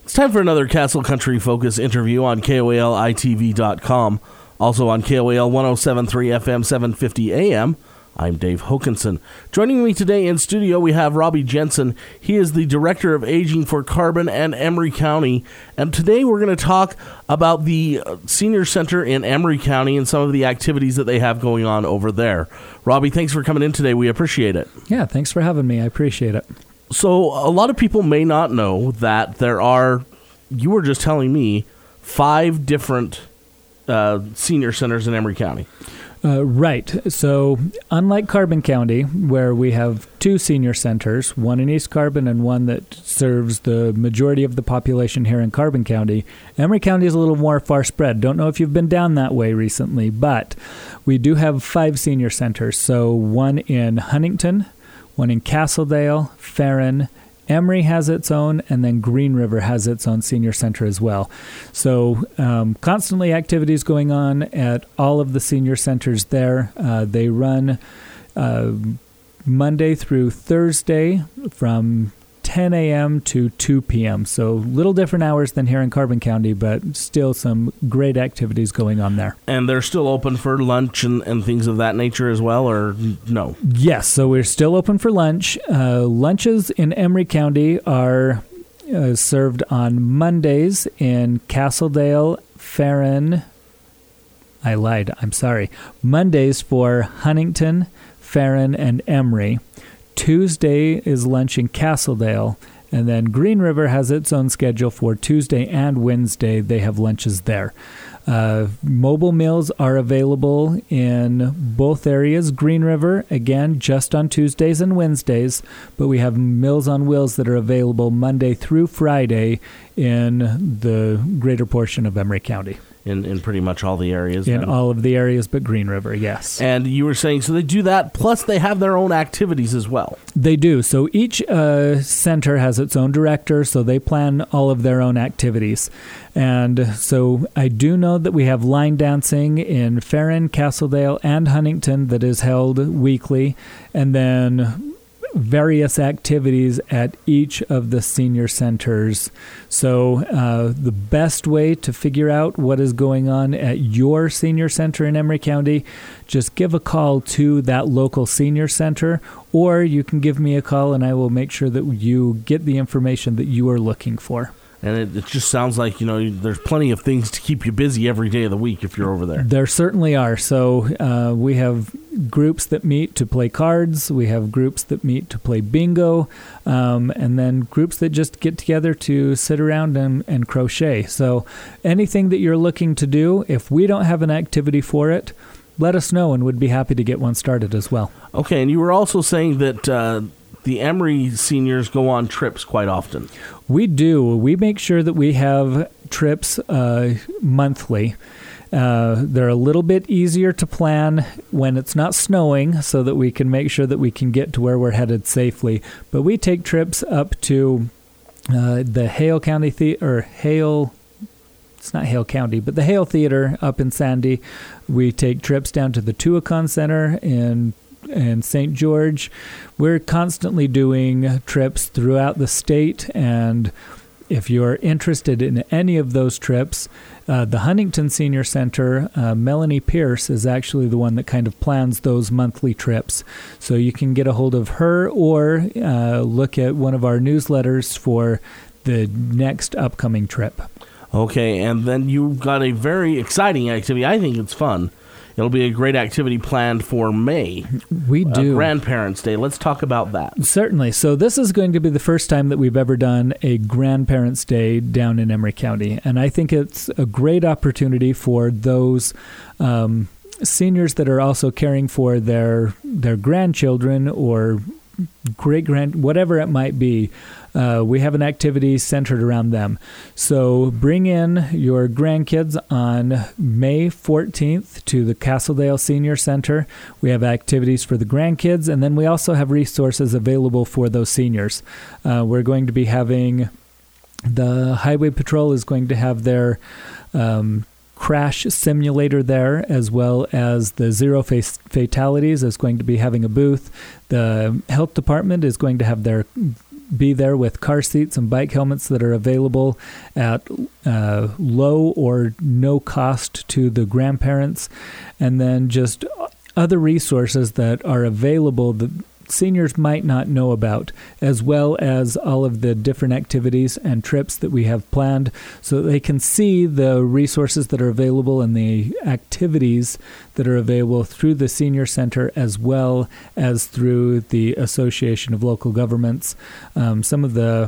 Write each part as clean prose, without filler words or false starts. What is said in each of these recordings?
It's time for another Castle Country Focus interview on KOALITV.com. Also on KOAL 107.3 FM 750 AM. I'm Dave Hokanson. Joining me today in studio, we have Robbie Jensen. He is the Director of Aging for Carbon and Emery County. And today we're going to talk about the Senior Center in Emery County and some of the activities that they have going on over there. Robbie, thanks for coming in today. We appreciate it. Yeah, thanks for having me. I appreciate it. So a lot of people may not know that there are, you were just telling me, 5 different senior centers in Emery County. Right. So unlike Carbon County, where we have 2 senior centers, one in East Carbon and one that serves the majority of the population here in Carbon County, Emery County is a little more far spread. Don't know if you've been down that way recently, but we do have 5 senior centers. So one in Huntington, one in Castledale, Farron, Emery has its own, and then Green River has its own senior center as well. So constantly activities going on at all of the senior centers there. They run Monday through Thursday from 10 a.m. to 2 p.m. So little different hours than here in Carbon County, but still some great activities going on there. And they're still open for lunch and things of that nature as well, or no? Yes, so we're still open for lunch. Lunches in Emery County are served on Mondays in Castledale, Farron. I lied, I'm sorry. Mondays for Huntington, Farron, and Emery. Tuesday is lunch in Castledale, and then Green River has its own schedule for Tuesday and Wednesday. They have lunches there. Mobile meals are available in both areas. Green River, again, just on Tuesdays and Wednesdays, but we have Meals on Wheels that are available Monday through Friday in the greater portion of Emery County. In pretty much all the areas. In all of the areas but Green River, yes. And you were saying, so they do that, plus they have their own activities as well. They do. So each center has its own director, so they plan all of their own activities. And so I do know that we have line dancing in Farron, Castledale, and Huntington that is held weekly, and then various activities at each of the senior centers. So the best way to figure out what is going on at your senior center in Emery County, just give a call to that local senior center, or you can give me a call and I will make sure that you get the information that you are looking for. And it just sounds like, there's plenty of things to keep you busy every day of the week if you're over there. There certainly are. So we have groups that meet to play cards. We have groups that meet to play bingo. And then groups that just get together to sit around and crochet. So anything that you're looking to do, if we don't have an activity for it, let us know and we'd be happy to get one started as well. Okay, and you were also saying that the Emery seniors go on trips quite often. We do. We make sure that we have trips monthly. They're a little bit easier to plan when it's not snowing so that we can make sure that we can get to where we're headed safely. But we take trips up to the Hale County it's not Hale County, but the Hale Theater up in Sandy. We take trips down to the Tuacahn Center in St. George. We're constantly doing trips throughout the state, and if you're interested in any of those trips, the Huntington Senior Center, Melanie Pierce is actually the one that kind of plans those monthly trips. So you can get a hold of her or look at one of our newsletters for the next upcoming trip. Okay, and then you've got a very exciting activity. I think it's fun. It'll be a great activity planned for May. We do. Grandparents' Day. Let's talk about that. Certainly. So this is going to be the first time that we've ever done a Grandparents' Day down in Emery County. And I think it's a great opportunity for those seniors that are also caring for their grandchildren or great-grand, whatever it might be. We have an activity centered around them. So bring in your grandkids on May 14th to the Castledale Senior Center. We have activities for the grandkids, and then we also have resources available for those seniors. We're going to be having, the Highway Patrol is going to have their crash simulator there, as well as the Zero Fatalities is going to be having a booth. The health department is going to have their be there with car seats and bike helmets that are available at low or no cost to the grandparents, and then just other resources that are available that seniors might not know about, as well as all of the different activities and trips that we have planned, so that they can see the resources that are available and the activities that are available through the Senior Center as well as through the Association of Local Governments. Some of the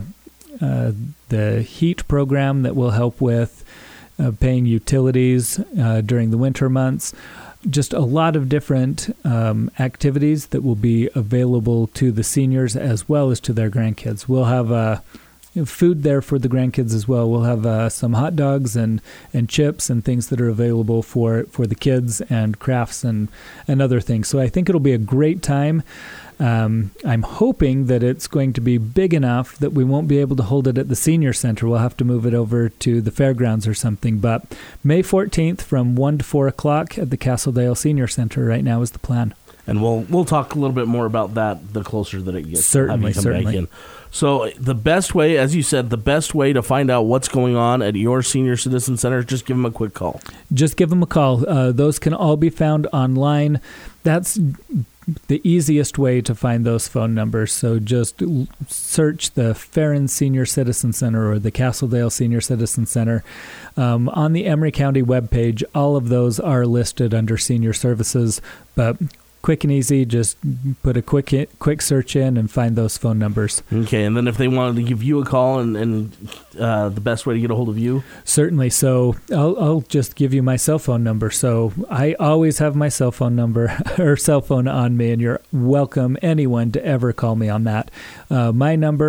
HEAT program that will help with paying utilities during the winter months. Just a lot of different activities that will be available to the seniors as well as to their grandkids. We'll have food there for the grandkids as well. We'll have some hot dogs and chips and things that are available for the kids, and crafts and other things. So I think it'll be a great time. I'm hoping that it's going to be big enough that we won't be able to hold it at the Senior Center. We'll have to move it over to the fairgrounds or something. But May 14th from 1 to 4 o'clock at the Castledale Senior Center right now is the plan. And we'll talk a little bit more about that the closer that it gets. Certainly. Back in. So the best way, as you said, the best way to find out what's going on at your senior citizen center is just give them a quick call. Just give them a call. Those can all be found online. That's the easiest way to find those phone numbers. So just search the Farron Senior Citizen Center or the Castledale Senior Citizen Center. On the Emery County webpage, all of those are listed under senior services, but quick and easy, just put a quick search in and find those phone numbers. Okay, and then if they wanted to give you a call and the best way to get a hold of you? Certainly. So I'll just give you my cell phone number. So I always have my cell phone number or cell phone on me, and you're welcome, anyone, to ever call me on that. My number,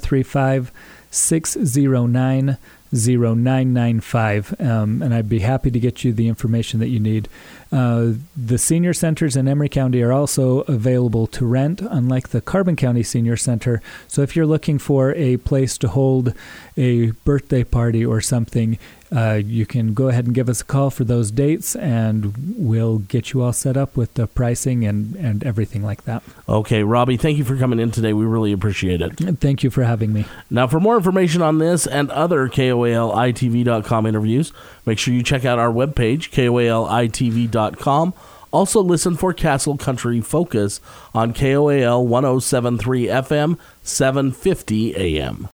435-609-0995, and I'd be happy to get you the information that you need. The senior centers in Emery County are also available to rent, unlike the Carbon County Senior Center. So if you're looking for a place to hold a birthday party or something, you can go ahead and give us a call for those dates, and we'll get you all set up with the pricing and everything like that. Okay, Robbie, thank you for coming in today. We really appreciate it. Thank you for having me. Now, for more information on this and other KOALITV.com interviews, make sure you check out our webpage, KOALITV.com. Also, listen for Castle Country Focus on KOAL 107.3 FM, 750 AM.